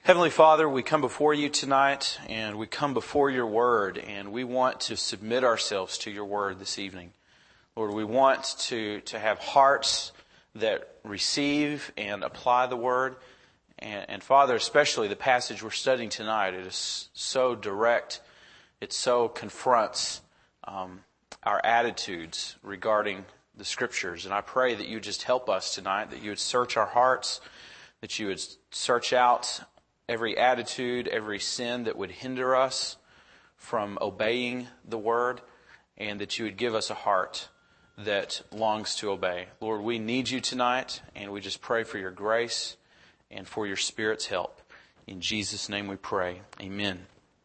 Heavenly Father, we come before you tonight, and we come before your word, and we want to submit ourselves to your word this evening. Lord, we want to have hearts that receive and apply the word. And Father, especially the passage we're studying tonight, it is so direct. It so confronts our attitudes regarding the Scriptures. And I pray that you just help us tonight, that you would search our hearts, that you would search out every attitude, every sin that would hinder us from obeying the word, and that you would give us a heart that longs to obey. Lord, we need you tonight, and we just pray for your grace and for your Spirit's help. In Jesus' name we pray. Amen.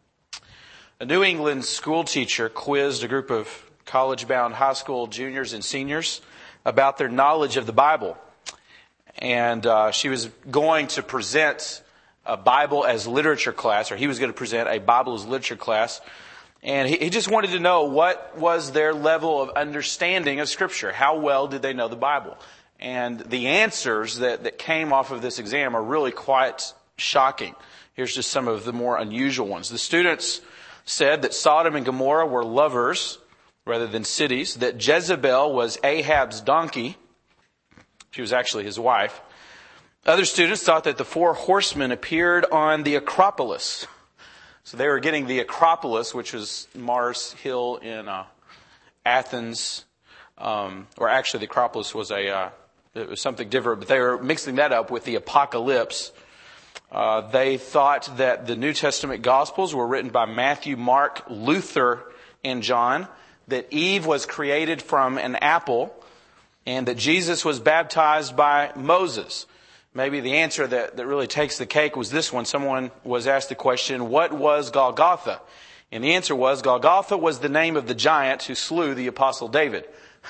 A New England school teacher quizzed a group of college-bound high school juniors and seniors about their knowledge of the Bible. And she was going to present a Bible as literature class, or he was going to present a Bible as literature class. And he just wanted to know what was their level of understanding of Scripture. How well did they know the Bible? And the answers that came off of this exam are really quite shocking. Here's just some of the more unusual ones. The students said that Sodom and Gomorrah were lovers rather than cities, that Jezebel was Ahab's donkey. She was actually his wife. Other students thought that the four horsemen appeared on the Acropolis. So they were getting the Acropolis, which was Mars Hill in Athens. Or actually the Acropolis was it was something different, but they were mixing that up with the Apocalypse. They thought that the New Testament Gospels were written by Matthew, Mark, Luther, and John. That Eve was created from an apple. And that Jesus was baptized by Moses. Maybe the answer that really takes the cake was this one. Someone was asked the question, what was Golgotha? And the answer was, Golgotha was the name of the giant who slew the Apostle David.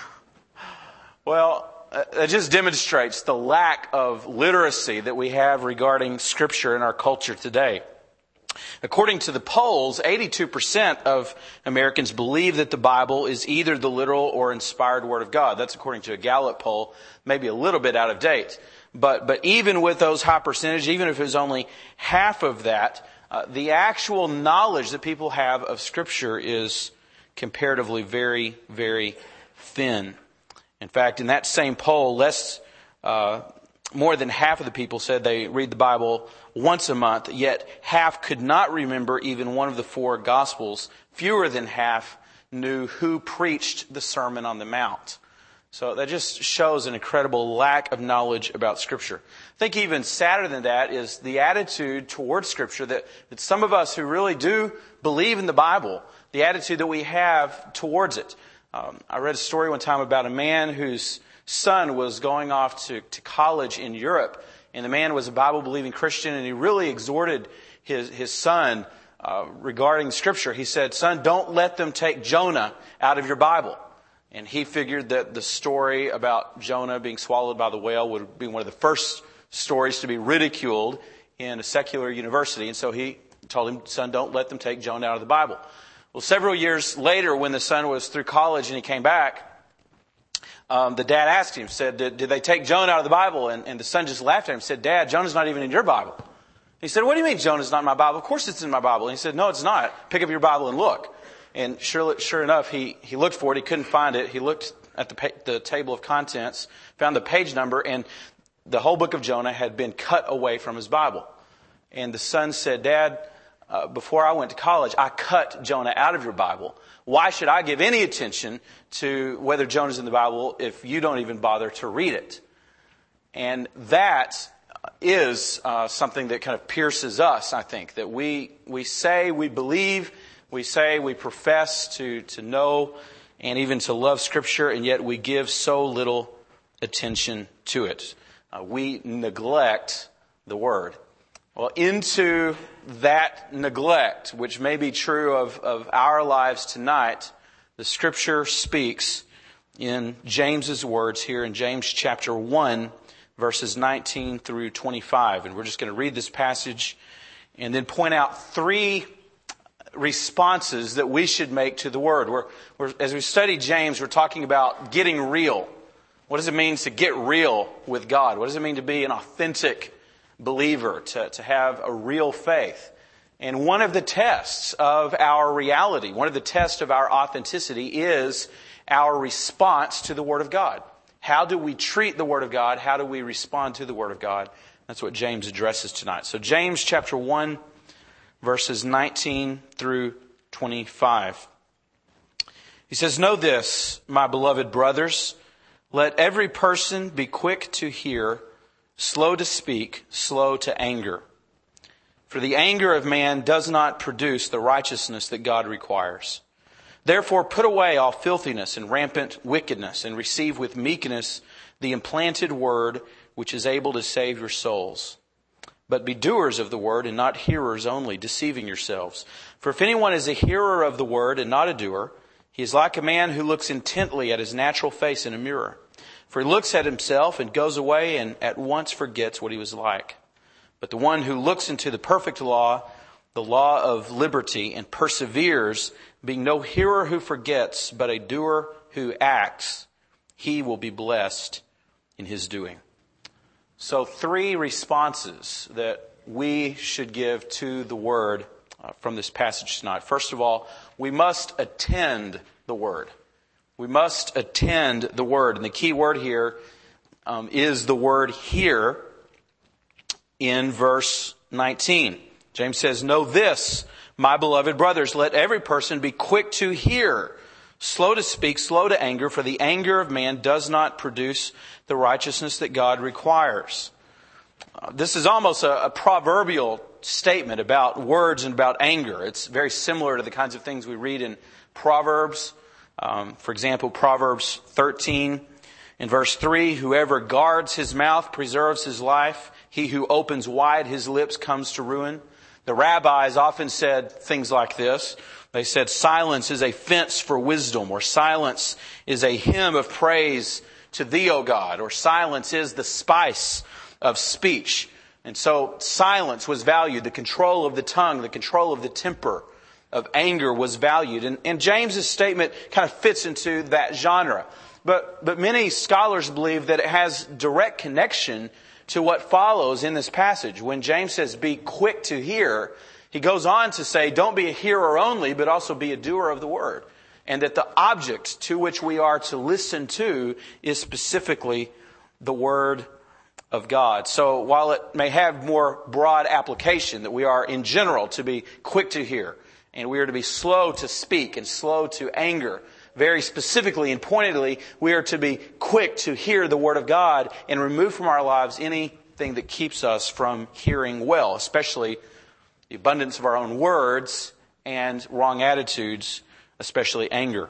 Well, it just demonstrates the lack of literacy that we have regarding Scripture in our culture today. According to the polls, 82% of Americans believe that the Bible is either the literal or inspired Word of God. That's according to a Gallup poll, maybe a little bit out of date. But even with those high percentage, even if it was only half of that, the actual knowledge that people have of Scripture is comparatively very, very thin. In fact, in that same poll, more than half of the people said they read the Bible once a month, yet half could not remember even one of the four Gospels. Fewer than half knew who preached the Sermon on the Mount. So that just shows an incredible lack of knowledge about Scripture. I think even sadder than that is the attitude towards Scripture that some of us who really do believe in the Bible, the attitude that we have towards it. I read a story one time about a man whose son was going off to college in Europe, and the man was a Bible-believing Christian, and he really exhorted his son regarding Scripture. He said, son, don't let them take Jonah out of your Bible. And he figured that the story about Jonah being swallowed by the whale would be one of the first stories to be ridiculed in a secular university. And so he told him, son, don't let them take Jonah out of the Bible. Well, several years later, when the son was through college and he came back, the dad asked him, said, did they take Jonah out of the Bible? And the son just laughed at him and said, Dad, Jonah's not even in your Bible. He said, what do you mean Jonah's not in my Bible? Of course it's in my Bible. And he said, no, it's not. Pick up your Bible and look. And sure enough, he looked for it. He couldn't find it. He looked at the table of contents, found the page number, and the whole book of Jonah had been cut away from his Bible. And the son said, Dad, before I went to college, I cut Jonah out of your Bible. Why should I give any attention to whether Jonah's in the Bible if you don't even bother to read it? And that is something that kind of pierces us, I think, that we say we believe, we say we profess to know and even to love Scripture, and yet we give so little attention to it. We neglect the Word. Well, into that neglect, which may be true of our lives tonight, the Scripture speaks in James's words here in James chapter 1, verses 19 through 25. And we're just going to read this passage and then point out three responses that we should make to the Word. As we study James, we're talking about getting real. What does it mean to get real with God? What does it mean to be an authentic believer, to have a real faith. And one of the tests of our reality, one of the tests of our authenticity is our response to the Word of God. How do we treat the Word of God? How do we respond to the Word of God? That's what James addresses tonight. So James chapter 1, verses 19 through 25. He says, "Know this, my beloved brothers, let every person be quick to hear, slow to speak, slow to anger. For the anger of man does not produce the righteousness that God requires. Therefore put away all filthiness and rampant wickedness, and receive with meekness the implanted word, which is able to save your souls. But be doers of the word and not hearers only, deceiving yourselves. For if anyone is a hearer of the word and not a doer, he is like a man who looks intently at his natural face in a mirror. For he looks at himself and goes away and at once forgets what he was like. But the one who looks into the perfect law, the law of liberty, and perseveres, being no hearer who forgets, but a doer who acts, he will be blessed in his doing." So 3 responses that we should give to the Word from this passage tonight. First of all, we must attend the Word. We must attend the Word. And the key word here is the word hear in verse 19. James says, "Know this, my beloved brothers, let every person be quick to hear, slow to speak, slow to anger, for the anger of man does not produce the righteousness that God requires." This is almost a proverbial statement about words and about anger. It's very similar to the kinds of things we read in Proverbs. For example, Proverbs 13 in verse 3, "Whoever guards his mouth preserves his life. He who opens wide his lips comes to ruin." The rabbis often said things like this. They said, "Silence is a fence for wisdom," or "Silence is a hymn of praise to thee, O God," or "Silence is the spice of speech." And so silence was valued. The control of the tongue, the control of the temper of anger was valued. And James's statement kind of fits into that genre. But many scholars believe that it has direct connection to what follows in this passage. When James says, "Be quick to hear," he goes on to say, don't be a hearer only, but also be a doer of the word. And that the object to which we are to listen to is specifically the Word of God. So while it may have more broad application, that we are in general to be quick to hear, and we are to be slow to speak and slow to anger, very specifically and pointedly, we are to be quick to hear the Word of God and remove from our lives anything that keeps us from hearing well, especially the abundance of our own words and wrong attitudes, especially anger.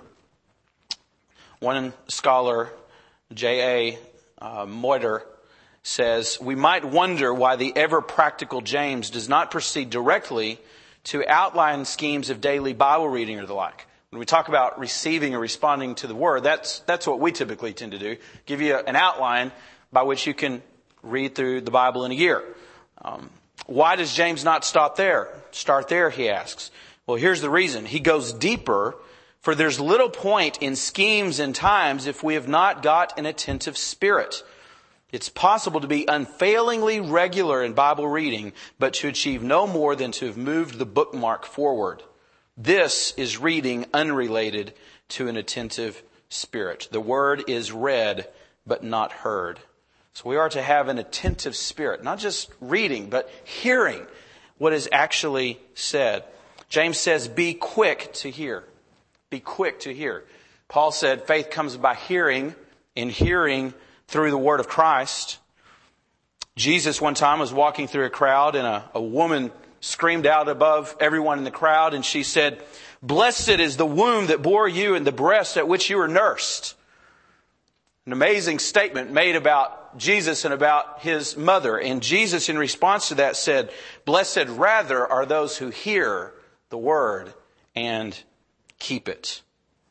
One scholar, J.A. Moiter, says, "We might wonder why the ever-practical James does not proceed directly to outline schemes of daily Bible reading or the like." When we talk about receiving or responding to the Word, that's what we typically tend to do. Give you an outline by which you can read through the Bible in a year. Why does James not stop there? Start there, he asks. Well, here's the reason. He goes deeper, for there's little point in schemes and times if we have not got an attentive spirit. It's possible to be unfailingly regular in Bible reading, but to achieve no more than to have moved the bookmark forward. This is reading unrelated to an attentive spirit. The Word is read, but not heard. So we are to have an attentive spirit, not just reading, but hearing what is actually said. James says, be quick to hear. Be quick to hear. Paul said, faith comes by hearing, and hearing through the Word of Christ. Jesus one time was walking through a crowd, and a woman screamed out above everyone in the crowd, and she said, "Blessed is the womb that bore you and the breast at which you were nursed." An amazing statement made about Jesus and about his mother. And Jesus, in response to that, said, "Blessed rather are those who hear the word and keep it."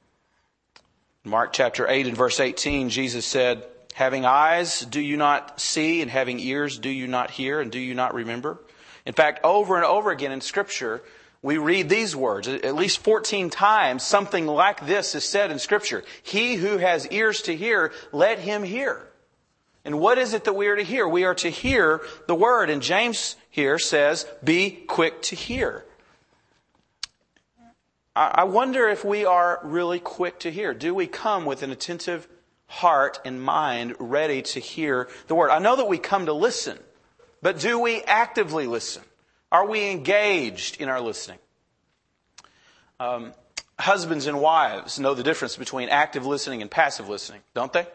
Mark chapter 8 and verse 18, Jesus said, "Having eyes, do you not see? And having ears, do you not hear? And do you not remember?" In fact, over and over again in Scripture, we read these words. At least 14 times something like this is said in Scripture. He who has ears to hear, let him hear. And what is it that we are to hear? We are to hear the Word. And James here says, be quick to hear. I wonder if we are really quick to hear. Do we come with an attentive heart and mind ready to hear the Word? I know that we come to listen, but do we actively listen? Are we engaged in our listening? Husbands and wives know the difference between active listening and passive listening, don't they?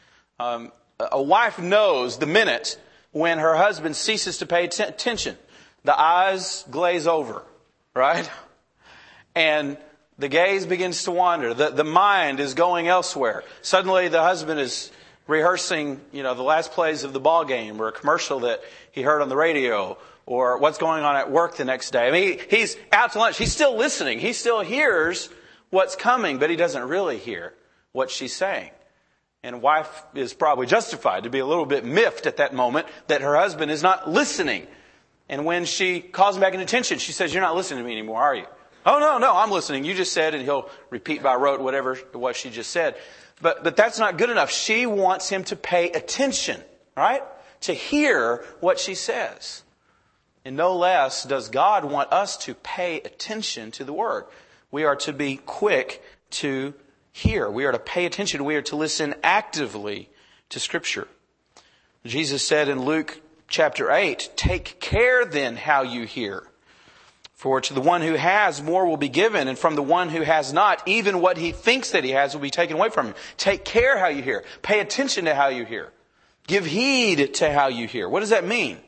A wife knows the minute when her husband ceases to pay attention. The eyes glaze over, right? And the gaze begins to wander. The mind is going elsewhere. Suddenly the husband is rehearsing, the last plays of the ball game or a commercial that he heard on the radio or what's going on at work the next day. I mean, he's out to lunch. He's still listening. He still hears what's coming, but he doesn't really hear what she's saying. And wife is probably justified to be a little bit miffed at that moment that her husband is not listening. And when she calls him back into attention, she says, "You're not listening to me anymore, are you?" "Oh, no, I'm listening. You just said," and he'll repeat by rote what she just said. But that's not good enough. She wants him to pay attention, right? To hear what she says. And no less does God want us to pay attention to the Word. We are to be quick to hear. We are to pay attention. We are to listen actively to Scripture. Jesus said in Luke chapter 8, "Take care then how you hear. For to the one who has, more will be given, and from the one who has not, even what he thinks that he has will be taken away from him." Take care how you hear. Pay attention to how you hear. Give heed to how you hear. What does that mean?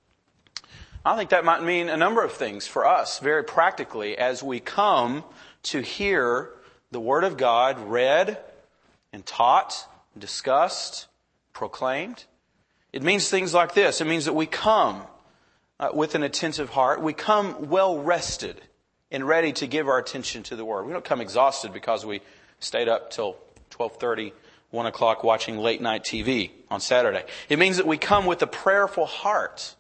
I think that might mean a number of things for us, very practically, as we come to hear the Word of God read and taught, discussed, proclaimed. It means things like this. It means that we come with an attentive heart. We come well rested and ready to give our attention to the Word. We don't come exhausted because we stayed up till 12:30, 1 o'clock watching late night TV on Saturday. It means that we come with a prayerful heart.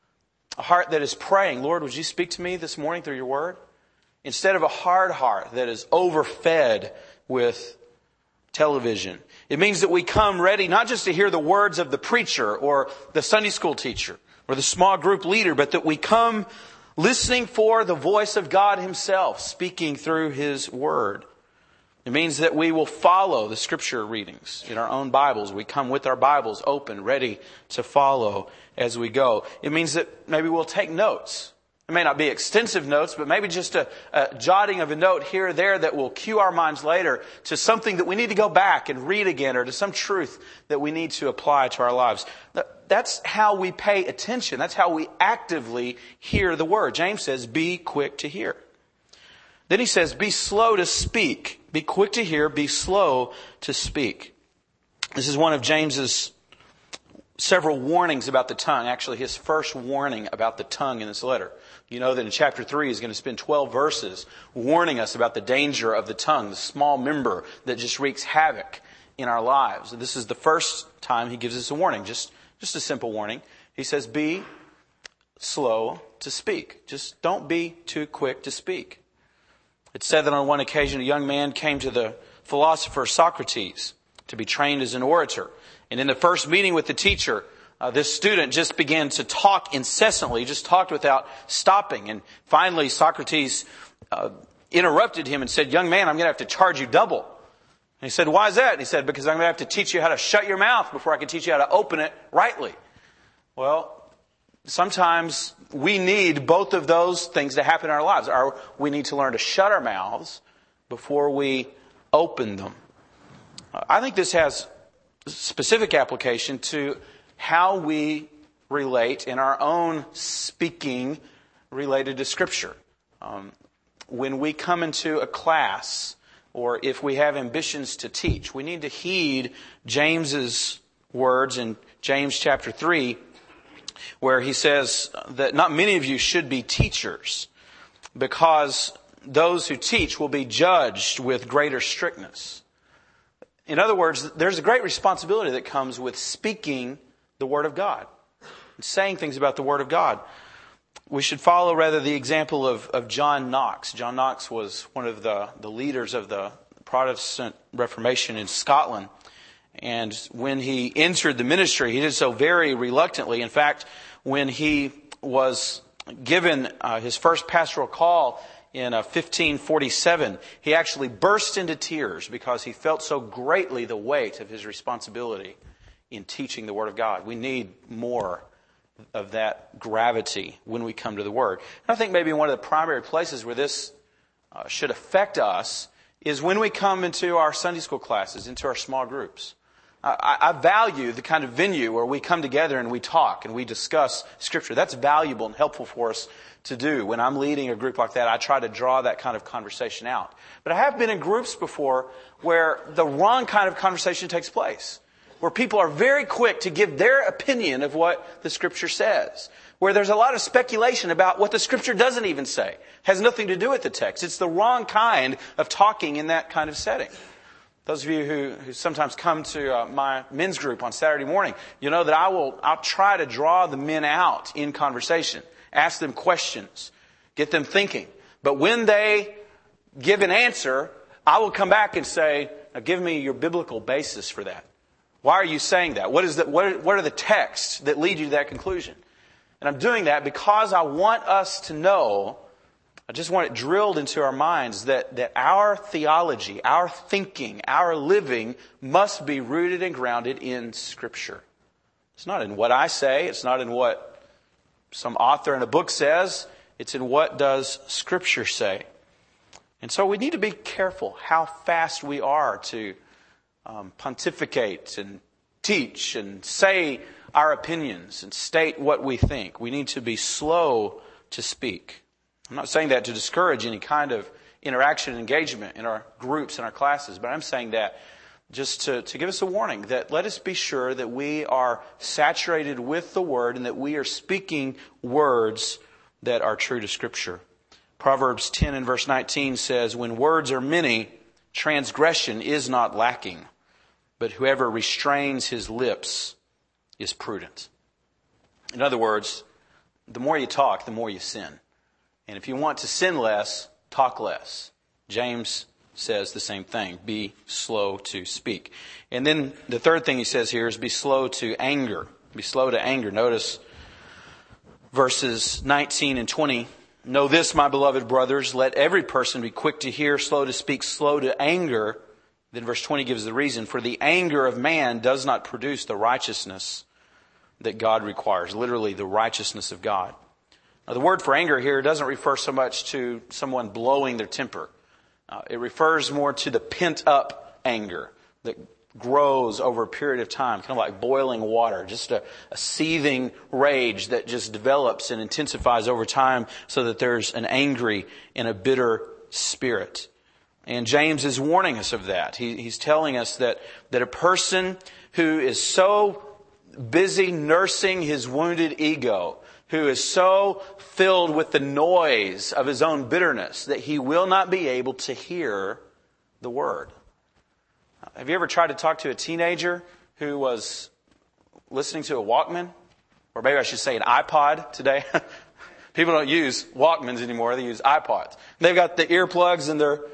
A heart that is praying, "Lord, would you speak to me this morning through your Word?" Instead of a hard heart that is overfed with television. It means that we come ready not just to hear the words of the preacher or the Sunday school teacher or the small group leader, but that we come listening for the voice of God Himself speaking through His Word. It means that we will follow the Scripture readings in our own Bibles. We come with our Bibles open, ready to follow as we go. It means that maybe we'll take notes. It may not be extensive notes, but maybe just a jotting of a note here or there that will cue our minds later to something that we need to go back and read again, or to some truth that we need to apply to our lives. That's how we pay attention. That's how we actively hear the Word. James says, be quick to hear. Then he says, be slow to speak. Be quick to hear, be slow to speak. This is one of James's several warnings about the tongue. Actually, his first warning about the tongue in this letter. You know that in chapter 3 he's going to spend 12 verses warning us about the danger of the tongue, the small member that just wreaks havoc in our lives. And this is the first time he gives us a warning, just a simple warning. He says, be slow to speak. Just don't be too quick to speak. It's said that on one occasion a young man came to the philosopher Socrates to be trained as an orator. And in the first meeting with the teacher, this student just began to talk incessantly, just talked without stopping. And finally, Socrates interrupted him and said, "Young man, I'm going to have to charge you double." And he said, "Why is that?" And he said, "Because I'm going to have to teach you how to shut your mouth before I can teach you how to open it rightly." Well, sometimes we need both of those things to happen in our lives. We need to learn to shut our mouths before we open them. I think this has specific application to how we relate in our own speaking related to Scripture. When we come into a class, or if we have ambitions to teach, we need to heed James's words in James chapter 3, where he says that not many of you should be teachers, because those who teach will be judged with greater strictness. In other words, there's a great responsibility that comes with speaking the Word of God, and saying things about the Word of God. We should follow rather the example of John Knox. John Knox was one of the leaders of the Protestant Reformation in Scotland. And when he entered the ministry, he did so very reluctantly. In fact, when he was given his first pastoral call in 1547, he actually burst into tears because he felt so greatly the weight of his responsibility in teaching the Word of God. We need more of that gravity when we come to the Word. And I think maybe one of the primary places where this should affect us is when we come into our Sunday school classes, into our small groups. I value the kind of venue where we come together and we talk and we discuss Scripture. That's valuable and helpful for us to do. When I'm leading a group like that, I try to draw that kind of conversation out. But I have been in groups before where the wrong kind of conversation takes place, where people are very quick to give their opinion of what the Scripture says, where there's a lot of speculation about what the Scripture doesn't even say. It has nothing to do with the text. It's the wrong kind of talking in that kind of setting. Those of you who sometimes come to my men's group on Saturday morning, you know that I'll try to draw the men out in conversation, ask them questions, get them thinking. But when they give an answer, I will come back and say, now give me your biblical basis for that. Why are you saying that? What are the texts that lead you to that conclusion? And I'm doing that because I want us to know, I just want it drilled into our minds that our theology, our thinking, our living must be rooted and grounded in Scripture. It's not in what I say. It's not in what some author in a book says. It's in what does Scripture say. And so we need to be careful how fast we are to pontificate and teach and say our opinions and state what we think. We need to be slow to speak. I'm not saying that to discourage any kind of interaction and engagement in our groups and our classes, but I'm saying that just to give us a warning that let us be sure that we are saturated with the Word and that we are speaking words that are true to Scripture. Proverbs 10 and verse 19 says, "When words are many, transgression is not lacking, but whoever restrains his lips is prudent." In other words, the more you talk, the more you sin. And if you want to sin less, talk less. James says the same thing. Be slow to speak. And then the third thing he says here is be slow to anger. Be slow to anger. Notice verses 19 and 20. "Know this, my beloved brothers, let every person be quick to hear, slow to speak, slow to anger." Then verse 20 gives the reason. "For the anger of man does not produce the righteousness that God requires." Literally, the righteousness of God. Now, the word for anger here doesn't refer so much to someone blowing their temper. It refers more to the pent-up anger that grows over a period of time, kind of like boiling water, just a seething rage that just develops and intensifies over time so that there's an angry and a bitter spirit. And James is warning us of that. He's telling us that a person who is so busy nursing his wounded ego, who is so filled with the noise of his own bitterness that he will not be able to hear the Word. Have you ever tried to talk to a teenager who was listening to a Walkman? Or maybe I should say an iPod today. People don't use Walkmans anymore. They use iPods. They've got the earplugs in their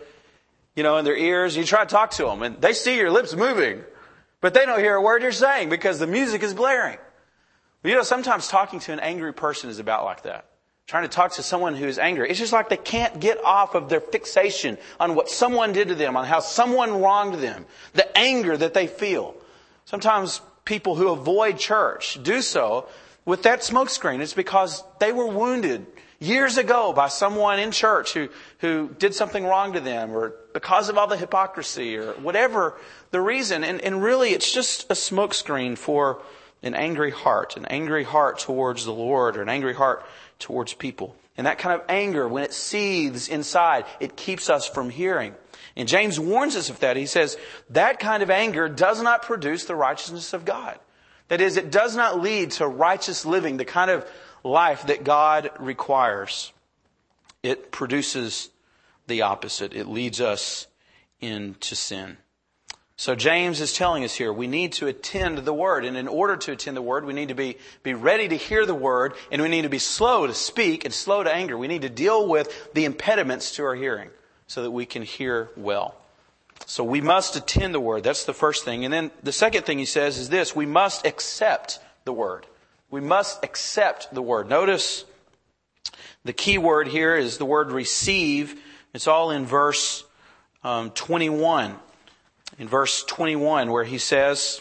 ears. You try to talk to them and they see your lips moving, but they don't hear a word you're saying because the music is blaring. You know, sometimes talking to an angry person is about like that. Trying to talk to someone who is angry. It's just like they can't get off of their fixation on what someone did to them, on how someone wronged them, the anger that they feel. Sometimes people who avoid church do so with that smokescreen. It's because they were wounded years ago by someone in church who did something wrong to them, or because of all the hypocrisy, or whatever the reason. And really, it's just a smokescreen for an angry heart towards the Lord, or an angry heart towards people. And that kind of anger, when it seethes inside, it keeps us from hearing. And James warns us of that. He says that kind of anger does not produce the righteousness of God. That is, it does not lead to righteous living, the kind of life that God requires. It produces the opposite. It leads us into sin. So James is telling us here, we need to attend the Word. And in order to attend the Word, we need to be ready to hear the Word. And we need to be slow to speak and slow to anger. We need to deal with the impediments to our hearing so that we can hear well. So we must attend the Word. That's the first thing. And then the second thing he says is this: we must accept the Word. We must accept the Word. Notice the key word here is the word receive. It's all in verse 21. In verse 21 where he says,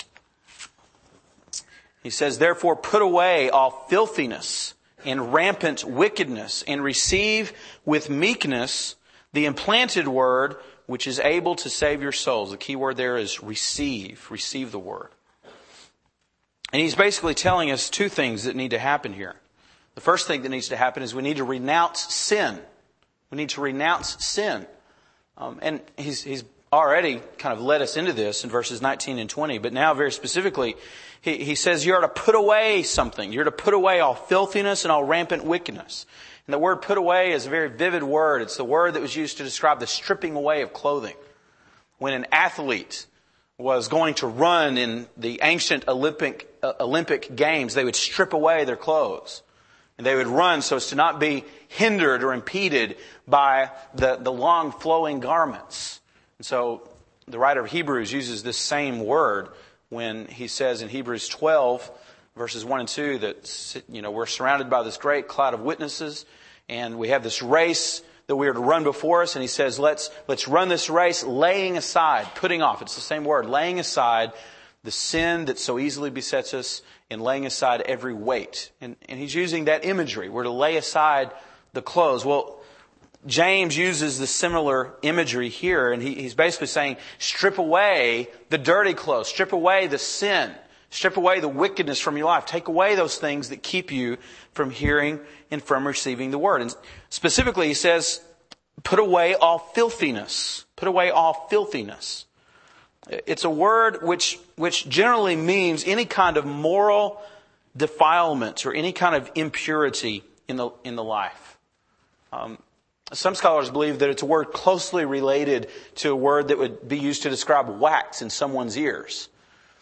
therefore put away all filthiness and rampant wickedness, and receive with meekness the implanted word, which is able to save your souls. The key word there is receive. Receive the word. And he's basically telling us two things that need to happen here. The first thing that needs to happen is we need to renounce sin. We need to renounce sin. And he's already kind of led us into this in verses 19 and 20. But now very specifically, he says you are to put away something. You're to put away all filthiness and all rampant wickedness. And the word put away is a very vivid word. It's the word that was used to describe the stripping away of clothing. When an athlete was going to run in the ancient Olympic Games, they would strip away their clothes. And they would run so as to not be hindered or impeded by the long flowing garments. And so the writer of Hebrews uses this same word when he says in Hebrews 12, verses 1 and 2, that we're surrounded by this great cloud of witnesses, and we have this race that we are to run before us. And he says, let's run this race laying aside, putting off. It's the same word, laying aside the sin that so easily besets us, and laying aside every weight. And he's using that imagery. We're to lay aside the clothes. Well, James uses the similar imagery here, and he's basically saying, strip away the dirty clothes, strip away the sin, strip away the wickedness from your life. Take away those things that keep you from hearing and from receiving the word. And specifically, he says, put away all filthiness. Put away all filthiness. It's a word which generally means any kind of moral defilement or any kind of impurity in the life. Some scholars believe that it's a word closely related to a word that would be used to describe wax in someone's ears.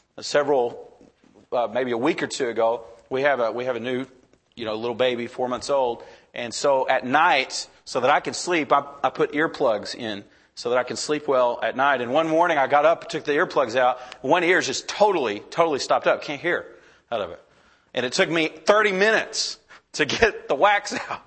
Maybe a week or two ago, we have a new, little baby, 4 months old, and so at night, so that I can sleep, I put earplugs in so that I can sleep well at night. And one morning, I got up, took the earplugs out, one ear is just totally stopped up, can't hear out of it, and it took me 30 minutes to get the wax out.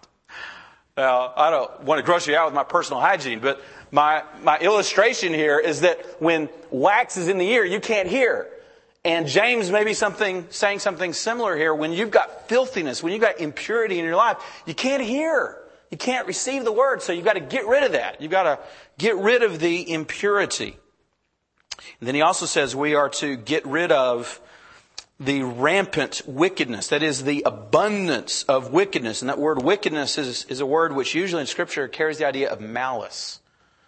Now, I don't want to gross you out with my personal hygiene, but my illustration here is that when wax is in the ear, you can't hear. And James may be saying something similar here. When you've got filthiness, when you've got impurity in your life, you can't hear. You can't receive the word, so you've got to get rid of that. You've got to get rid of the impurity. And then he also says we are to get rid of the rampant wickedness. That is the abundance of wickedness. And that word wickedness is a word which usually in Scripture carries the idea of malice.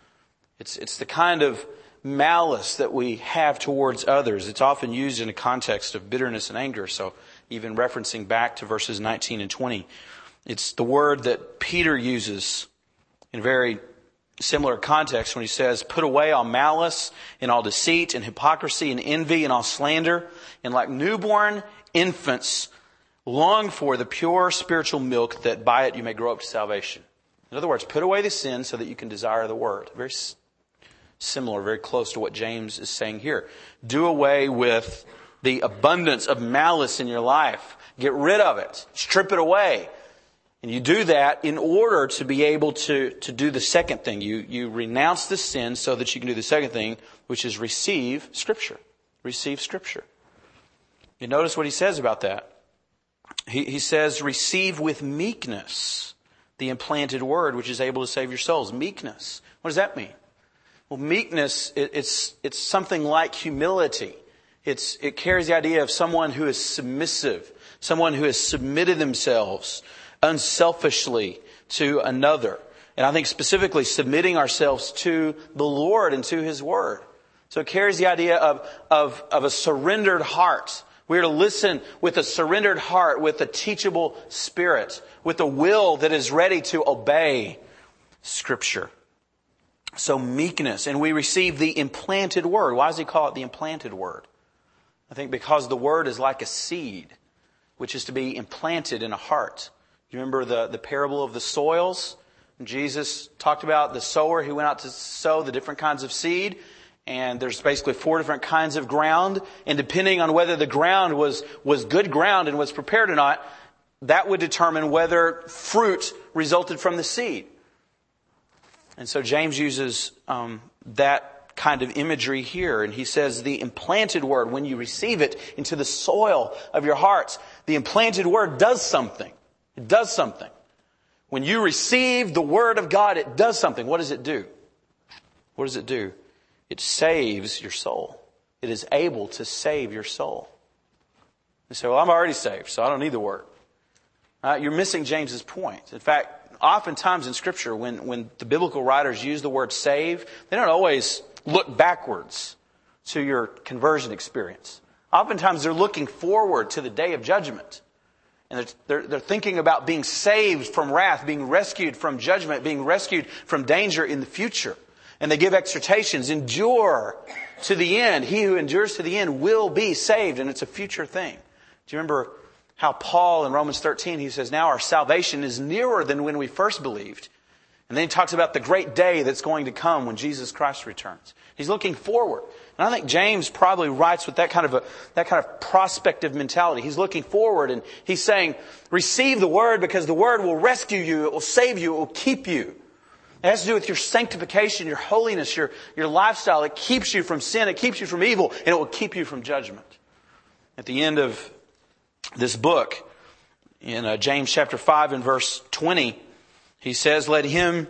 It's the kind of malice that we have towards others. It's often used in a context of bitterness and anger. So even referencing back to verses 19 and 20, it's the word that Peter uses in a very similar context when he says, put away all malice and all deceit and hypocrisy and envy and all slander, and like newborn infants long for the pure spiritual milk, that by it you may grow up to salvation. In other words, put away the sin so that you can desire the word. Very similar, very close to what James is saying here. Do away with the abundance of malice in your life. Get rid of it. Strip it away. And you do that in order to be able to do the second thing. You renounce the sin so that you can do the second thing, which is receive Scripture. Receive Scripture. You notice what he says about that. He says, receive with meekness the implanted word, which is able to save your souls. Meekness. What does that mean? Well, meekness, it's something like humility. It carries the idea of someone who is submissive, someone who has submitted themselves unselfishly to another. And I think specifically submitting ourselves to the Lord and to His Word. So it carries the idea of a surrendered heart. We're to listen with a surrendered heart, with a teachable spirit, with a will that is ready to obey Scripture. So meekness. And we receive the implanted word. Why does he call it the implanted word? I think because the word is like a seed, which is to be implanted in a heart. You remember the parable of the soils? Jesus talked about the sower who went out to sow the different kinds of seed. And there's basically 4 different kinds of ground. And depending on whether the ground was good ground and was prepared or not, that would determine whether fruit resulted from the seed. And so James uses that kind of imagery here. And he says the implanted word, when you receive it into the soil of your hearts, the implanted word does something. It does something. When you receive the word of God, it does something. What does it do? What does it do? It saves your soul. It is able to save your soul. You say, well, I'm already saved, so I don't need the word. You're missing James's point. In fact, oftentimes in Scripture, when the biblical writers use the word save, they don't always look backwards to your conversion experience. Oftentimes they're looking forward to the day of judgment. And they're thinking about being saved from wrath, being rescued from judgment, being rescued from danger in the future. And they give exhortations, endure to the end. He who endures to the end will be saved. And it's a future thing. Do you remember how Paul in Romans 13, he says, now our salvation is nearer than when we first believed. And then he talks about the great day that's going to come when Jesus Christ returns. He's looking forward. And I think James probably writes with that kind of prospective mentality. He's looking forward and he's saying, receive the word because the word will rescue you, it will save you, it will keep you. It has to do with your sanctification, your holiness, your lifestyle. It keeps you from sin, it keeps you from evil, and it will keep you from judgment. At the end of this book, in James chapter 5 and verse 20, he says, let him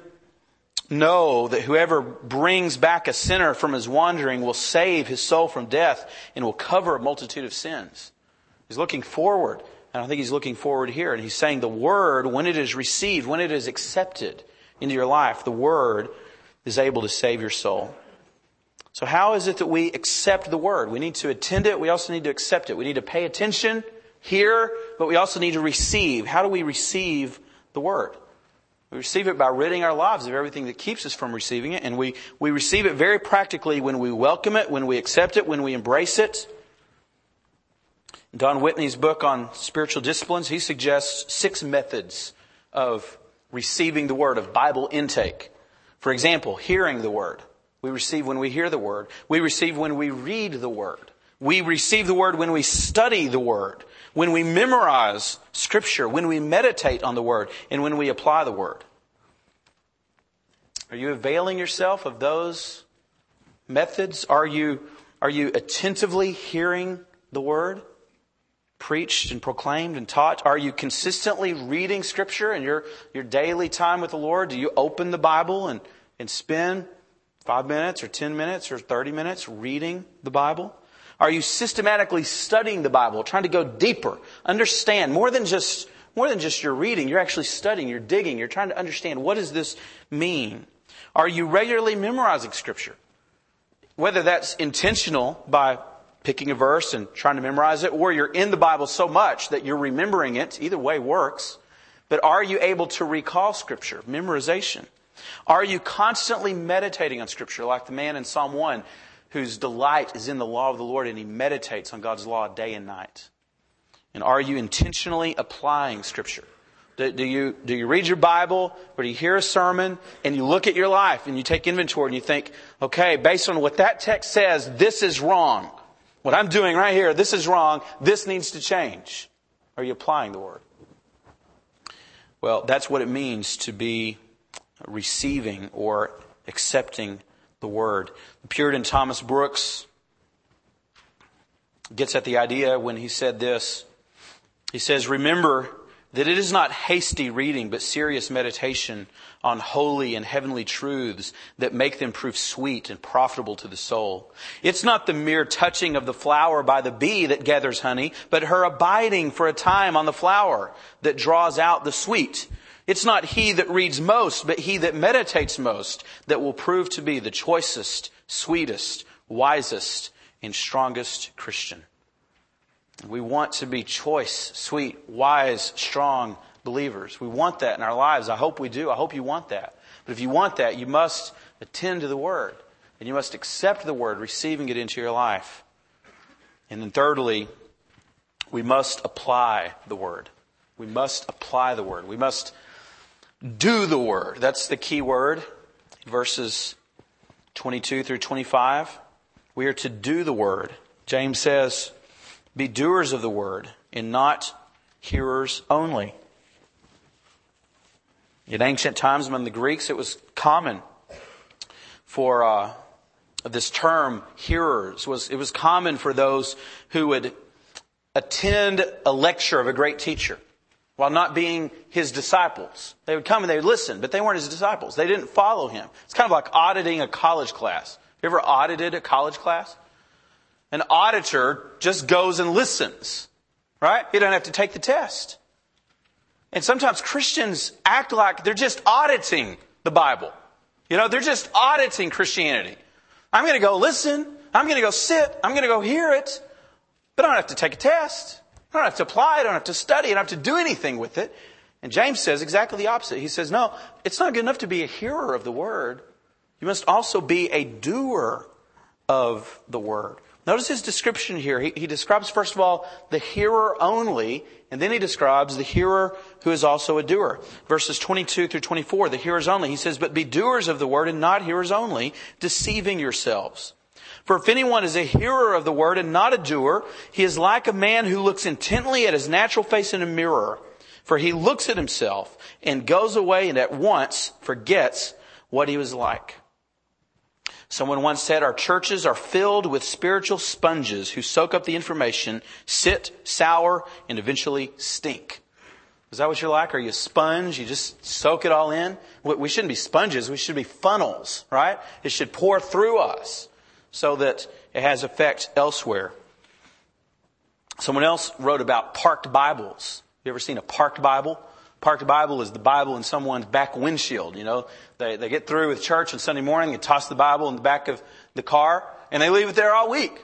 know that whoever brings back a sinner from his wandering will save his soul from death and will cover a multitude of sins. He's looking forward, and I think he's looking forward here. And he's saying the word, when it is received, when it is accepted into your life, the word is able to save your soul. So how is it that we accept the word? We need to attend it. We also need to accept it. We need to pay attention, hear, but we also need to receive. How do we receive the word? We receive it by ridding our lives of everything that keeps us from receiving it. And we receive it very practically when we welcome it, when we accept it, when we embrace it. In Don Whitney's book on spiritual disciplines, he suggests 6 methods of receiving the word, of Bible intake. For example, hearing the word. We receive when we hear the word. We receive when we read the word. We receive the word when we study the word, when we memorize Scripture, when we meditate on the word, and when we apply the word. Are you availing yourself of those methods? Are you attentively hearing the word preached and proclaimed and taught? Are you consistently reading Scripture in your daily time with the Lord? Do you open the Bible and spend 5 minutes or 10 minutes or 30 minutes reading the Bible? Are you systematically studying the Bible, trying to go deeper, understand more than just your reading? You're actually studying, you're digging, you're trying to understand, what does this mean? Are you regularly memorizing Scripture? Whether that's intentional by picking a verse and trying to memorize it, or you're in the Bible so much that you're remembering it, either way works. But are you able to recall Scripture? Memorization. Are you constantly meditating on Scripture, like the man in Psalm 1 whose delight is in the law of the Lord and he meditates on God's law day and night? And are you intentionally applying Scripture? Do you read your Bible, or do you hear a sermon and you look at your life and you take inventory and you think, okay, based on what that text says, this is wrong. What I'm doing right here, this is wrong. This needs to change. Are you applying the word? Well, that's what it means to be receiving or accepting the word. The Puritan Thomas Brooks gets at the idea when he said this. He says, remember that it is not hasty reading, but serious meditation on holy and heavenly truths that make them prove sweet and profitable to the soul. It's not the mere touching of the flower by the bee that gathers honey, but her abiding for a time on the flower that draws out the sweet. It's not he that reads most, but he that meditates most that will prove to be the choicest, sweetest, wisest, and strongest Christian. We want to be choice, sweet, wise, strong believers. We want that in our lives. I hope we do. I hope you want that. But if you want that, you must attend to the Word. And you must accept the Word, receiving it into your life. And then thirdly, we must apply the Word. We must apply the Word. We must do the word. That's the key word. Verses 22 through 25. We are to do the word. James says, be doers of the word and not hearers only. In ancient times among the Greeks, it was common for this term hearers. It was common for those who would attend a lecture of a great teacher while not being his disciples. They would come and they would listen, but they weren't his disciples. They didn't follow him. It's kind of like auditing a college class. You ever audited a college class? An auditor just goes and listens, right? He doesn't have to take the test. And sometimes Christians act like they're just auditing the Bible. They're just auditing Christianity. I'm going to go listen. I'm going to go sit. I'm going to go hear it. But I don't have to take a test. I don't have to apply. I don't have to study. I don't have to do anything with it. And James says exactly the opposite. He says, no, it's not good enough to be a hearer of the word. You must also be a doer of the word. Notice his description here. He describes, first of all, the hearer only, and then he describes the hearer who is also a doer. Verses 22 through 24, the hearers only. He says, but be doers of the word and not hearers only, deceiving yourselves. For if anyone is a hearer of the word and not a doer, he is like a man who looks intently at his natural face in a mirror. For he looks at himself and goes away and at once forgets what he was like. Someone once said, our churches are filled with spiritual sponges who soak up the information, sit, sour, and eventually stink. Is that what you're like? Are you a sponge? You just soak it all in? We shouldn't be sponges. We should be funnels, right? It should pour through us so that it has effect elsewhere. Someone else wrote about parked Bibles. You ever seen a parked Bible? Parked Bible is the Bible in someone's back windshield. They get through with church on Sunday morning, they toss the Bible in the back of the car, and they leave it there all week.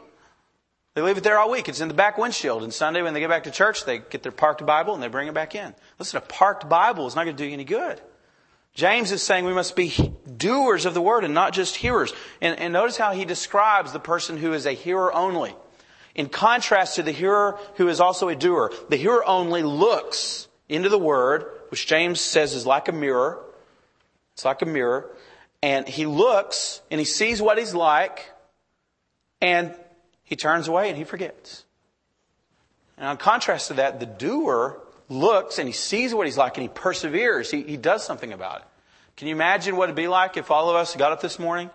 It's in the back windshield. And Sunday when they get back to church, they get their parked Bible and they bring it back in. Listen, a parked Bible is not going to do you any good. James is saying we must be doers of the word and not just hearers. And notice how he describes the person who is a hearer only. In contrast to the hearer who is also a doer, the hearer only looks into the word, which James says is like a mirror. It's like a mirror. And he looks and he sees what he's like and he turns away and he forgets. And in contrast to that, the doer looks and he sees what he's like and he perseveres. He does something about it. Can you imagine what it'd be like if all of us got up this morning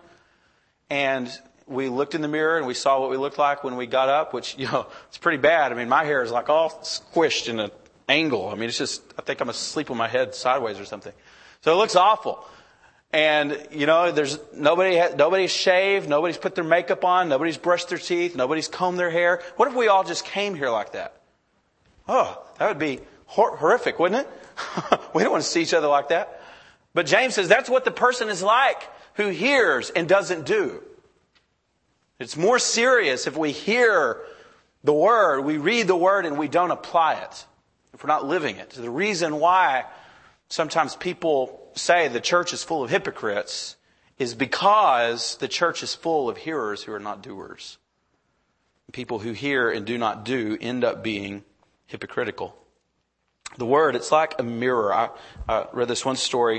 and we looked in the mirror and we saw what we looked like when we got up, which, it's pretty bad. I mean, my hair is like all squished in an angle. I mean, it's just, I think I'm asleep with my head sideways or something. So it looks awful. And, there's nobody's shaved, nobody's put their makeup on, nobody's brushed their teeth, nobody's combed their hair. What if we all just came here like that? Oh, that would be horrific, wouldn't it? We don't want to see each other like that. But James says that's what the person is like who hears and doesn't do. It's more serious if we hear the word, we read the word, and we don't apply it. If we're not living it. The reason why sometimes people say the church is full of hypocrites is because the church is full of hearers who are not doers. People who hear and do not do end up being hypocritical. The word, it's like a mirror. I read this one story.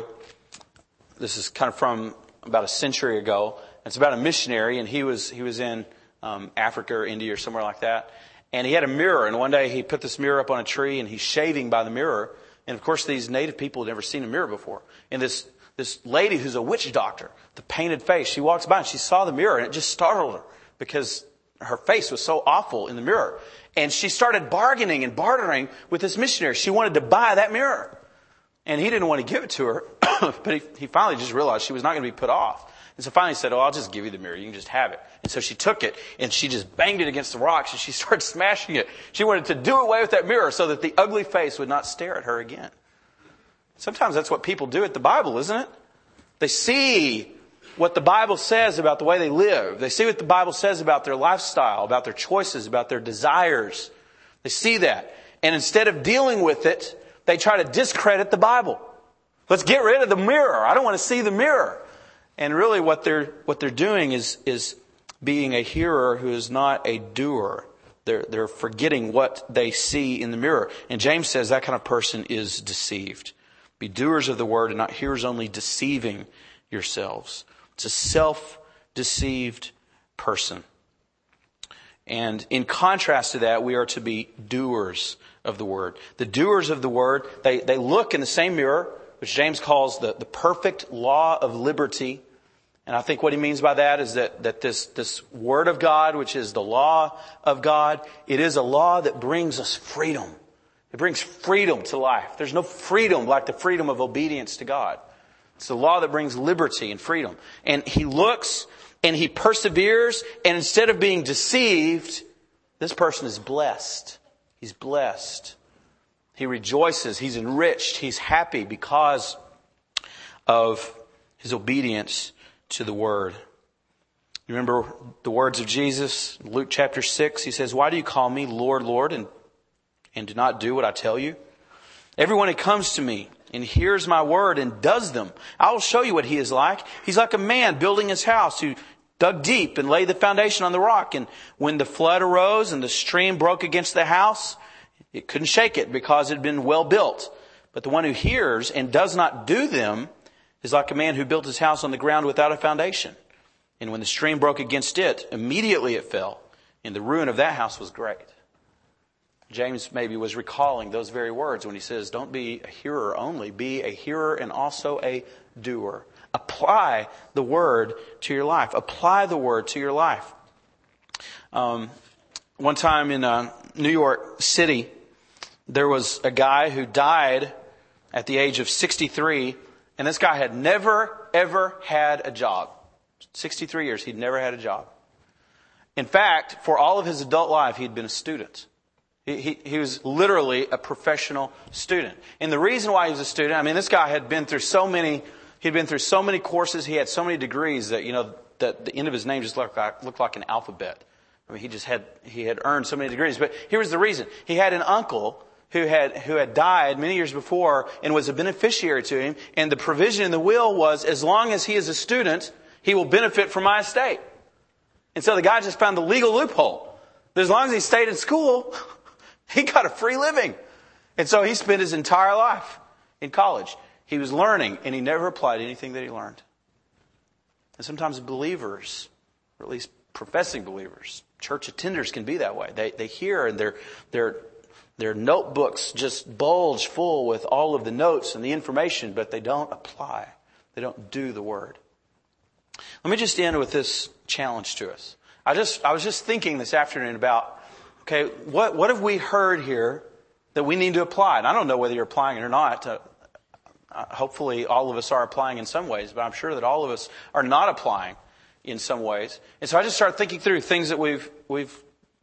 This is kind of from about a century ago. It's about a missionary, and he was in Africa or India or somewhere like that. And he had a mirror, and one day he put this mirror up on a tree, and he's shaving by the mirror. And of course, these native people had never seen a mirror before. And this lady who's a witch doctor, the painted face, she walks by and she saw the mirror, and it just startled her because her face was so awful in the mirror. And she started bargaining and bartering with this missionary. She wanted to buy that mirror. And he didn't want to give it to her, but he finally just realized she was not going to be put off. And so finally he said, I'll just give you the mirror. You can just have it. And so she took it and she just banged it against the rocks and she started smashing it. She wanted to do away with that mirror so that the ugly face would not stare at her again. Sometimes that's what people do at the Bible, isn't it? They see what the Bible says about the way they live. They see what the Bible says about their lifestyle, about their choices, about their desires. They see that. And instead of dealing with it, they try to discredit the Bible. Let's get rid of the mirror. I don't want to see the mirror. And really what they're doing is being a hearer who is not a doer. They're forgetting what they see in the mirror. And James says that kind of person is deceived. Be doers of the word and not hearers only, deceiving yourselves. It's a self-deceived person. And in contrast to that, we are to be doers of the word. The doers of the word, they look in the same mirror, which James calls the perfect law of liberty. And I think what he means by that is that this word of God, which is the law of God, it is a law that brings us freedom. It brings freedom to life. There's no freedom like the freedom of obedience to God. It's the law that brings liberty and freedom. And he looks and he perseveres, and instead of being deceived, this person is blessed. He's blessed. He rejoices. He's enriched. He's happy because of his obedience to the word. You remember the words of Jesus, Luke chapter 6. He says, "Why do you call me Lord, Lord, and do not do what I tell you? Everyone who comes to me and hears my word and does them, I will show you what he is like. He's like a man building his house who dug deep and laid the foundation on the rock. And when the flood arose and the stream broke against the house, it couldn't shake it because it had been well built. But the one who hears and does not do them is like a man who built his house on the ground without a foundation. And when the stream broke against it, immediately it fell, and the ruin of that house was great." James maybe was recalling those very words when he says, don't be a hearer only, be a hearer and also a doer. Apply the word to your life. Apply the word to your life. One time in New York City, there was a guy who died at the age of 63, and this guy had never, ever had a job. 63 years, he'd never had a job. In fact, for all of his adult life, he'd been a student. He was literally a professional student. And the reason why he was a student, I mean, this guy had been through so many courses, he had so many degrees that, that the end of his name just looked like an alphabet. I mean, he had earned so many degrees. But here was the reason. He had an uncle who had died many years before and was a beneficiary to him. And the provision in the will was, as long as he is a student, he will benefit from my estate. And so the guy just found the legal loophole. That as long as he stayed in school, he got a free living. And so he spent his entire life in college. He was learning, and he never applied anything that he learned. And sometimes believers, or at least professing believers, church attenders can be that way. They hear, and their notebooks just bulge full with all of the notes and the information, but they don't apply. They don't do the word. Let me just end with this challenge to us. I was just thinking this afternoon about, okay, what have we heard here that we need to apply? And I don't know whether you're applying it or not. Hopefully all of us are applying in some ways, but I'm sure that all of us are not applying in some ways. And so I just started thinking through things that we've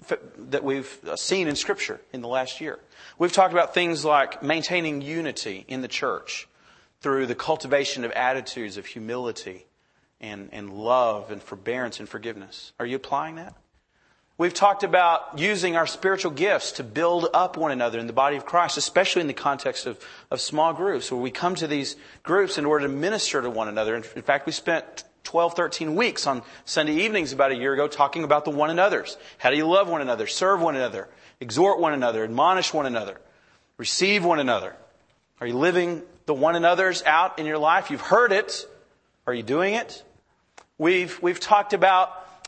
seen in Scripture in the last year. We've talked about things like maintaining unity in the church through the cultivation of attitudes of humility and love and forbearance and forgiveness. Are you applying that? We've talked about using our spiritual gifts to build up one another in the body of Christ, especially in the context of small groups, where we come to these groups in order to minister to one another. In fact, we spent 12, 13 weeks on Sunday evenings about a year ago talking about the one another's. How do you love one another, serve one another, exhort one another, admonish one another, receive one another? Are you living the one another's out in your life? You've heard it. Are you doing it? We've talked about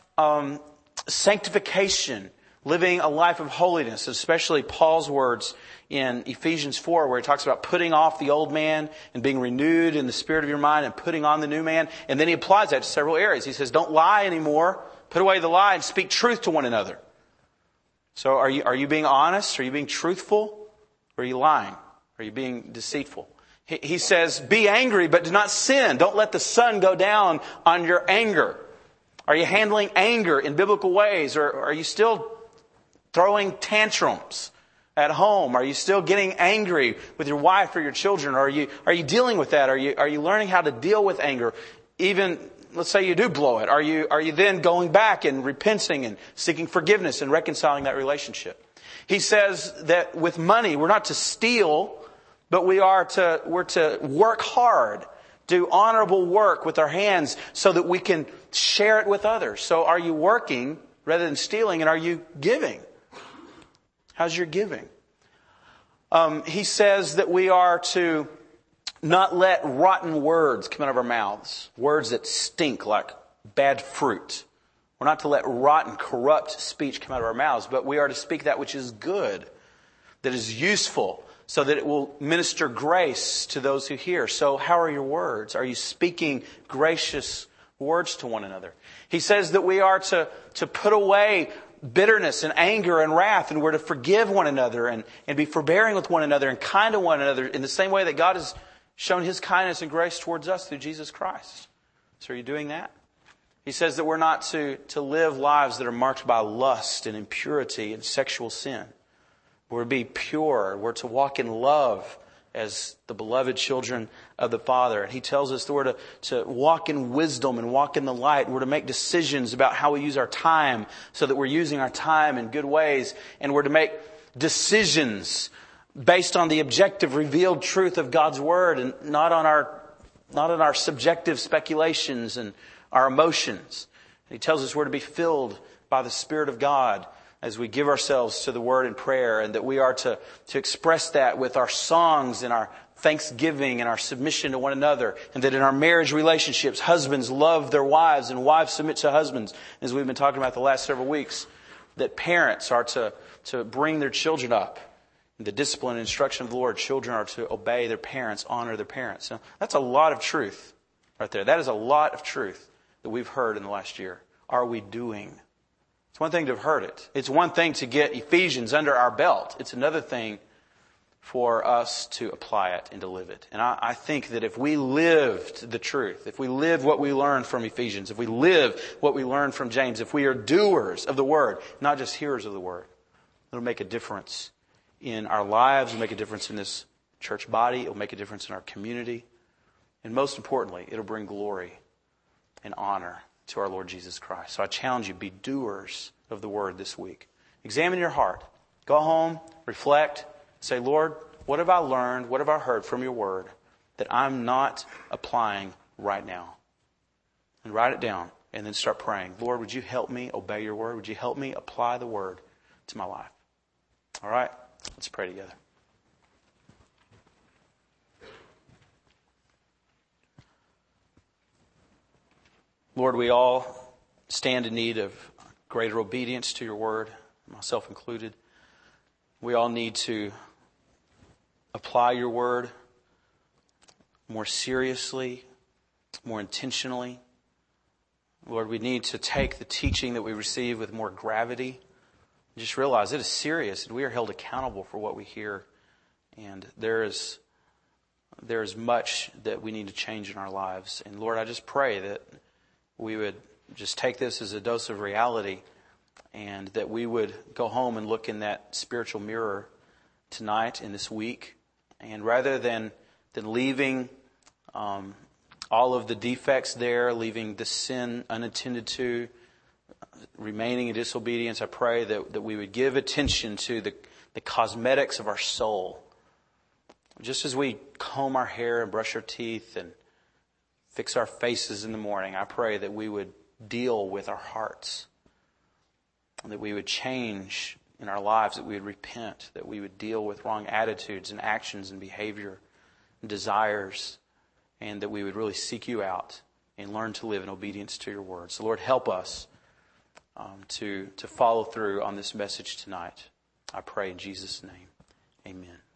sanctification, living a life of holiness, especially Paul's words in Ephesians 4, where he talks about putting off the old man and being renewed in the spirit of your mind and putting on the new man. And then he applies that to several areas. He says, don't lie anymore. Put away the lie and speak truth to one another. So are you being honest? Are you being truthful? Or are you lying? Are you being deceitful? He says, be angry, but do not sin. Don't let the sun go down on your anger. Are you handling anger in biblical ways? Or are you still throwing tantrums at home? Are you still getting angry with your wife or your children? Are you dealing with that? Are you learning how to deal with anger? Even, let's say you do blow it. Are you then going back and repenting and seeking forgiveness and reconciling that relationship? He says that with money, we're not to steal, but we're to work hard, do honorable work with our hands so that we can share it with others. So are you working rather than stealing, and are you giving? How's your giving? He says that we are to not let rotten words come out of our mouths, words that stink like bad fruit. We're not to let rotten, corrupt speech come out of our mouths, but we are to speak that which is good, that is useful, so that it will minister grace to those who hear. So how are your words? Are you speaking gracious words to one another? He says that we are to put away bitterness and anger and wrath, and we're to forgive one another and be forbearing with one another and kind to one another in the same way that God has shown His kindness and grace towards us through Jesus Christ. So are you doing that? He says that we're not to live lives that are marked by lust and impurity and sexual sin. We're to be pure. We're to walk in love as the beloved children of the Father. And He tells us that we're to walk in wisdom and walk in the light. We're to make decisions about how we use our time so that we're using our time in good ways. And we're to make decisions based on the objective, revealed truth of God's Word and not on our subjective speculations and our emotions. And He tells us we're to be filled by the Spirit of God as we give ourselves to the Word and prayer, and that we are to express that with our songs and our thanksgiving and our submission to one another, and that in our marriage relationships, husbands love their wives and wives submit to husbands, as we've been talking about the last several weeks, that parents are to bring their children up in the discipline and instruction of the Lord. Children are to obey their parents, honor their parents. Now, that's a lot of truth right there. That is a lot of truth that we've heard in the last year. Are we doing? It's one thing to have heard it. It's one thing to get Ephesians under our belt. It's another thing for us to apply it and to live it. And I think that if we lived the truth, if we live what we learned from Ephesians, if we live what we learned from James, if we are doers of the Word, not just hearers of the Word, it'll make a difference in our lives. It'll make a difference in this church body. It'll make a difference in our community. And most importantly, it'll bring glory and honor to our Lord Jesus Christ. So I challenge you, be doers of the Word this week. Examine your heart. Go home, reflect, say, Lord, what have I learned? What have I heard from your Word that I'm not applying right now? And write it down and then start praying. Lord, would you help me obey your Word? Would you help me apply the Word to my life? All right, let's pray together. Lord, we all stand in need of greater obedience to your Word, myself included. We all need to apply your Word more seriously, more intentionally. Lord, we need to take the teaching that we receive with more gravity. Just realize it is serious, and we are held accountable for what we hear. And there is much that we need to change in our lives. And Lord, I just pray that we would just take this as a dose of reality, and that we would go home and look in that spiritual mirror tonight and this week. And rather than leaving all of the defects there, leaving the sin unattended to, remaining in disobedience, I pray that we would give attention to the cosmetics of our soul. Just as we comb our hair and brush our teeth and fix our faces in the morning, I pray that we would deal with our hearts, and that we would change in our lives, that we would repent, that we would deal with wrong attitudes and actions and behavior and desires, and that we would really seek you out and learn to live in obedience to your word. So Lord, help us to follow through on this message tonight. I pray in Jesus' name. Amen.